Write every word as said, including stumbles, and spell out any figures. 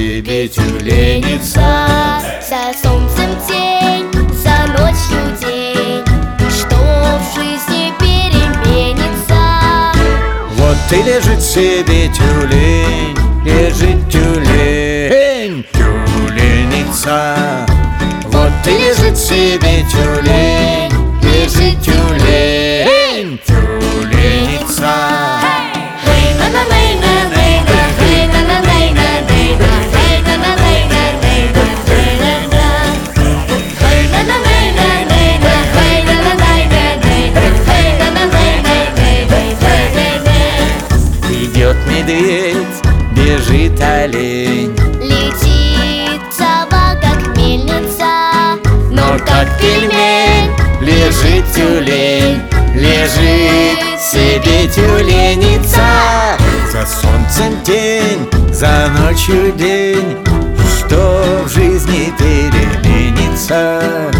себе тюленица. За солнцем тень, за ночью день, что в жизни переменится. Вот и лежит себе тюлень, лежит тюлень, тюленица. Вот и лежит себе тюлень, лежит тюлень, тюленица. Идет медведь, бежит олень, Летит сова, как мельница, но как пельмень лежит тюлень, лежит себе тюленица. За солнцем тень, за ночью день, что в жизни переменится.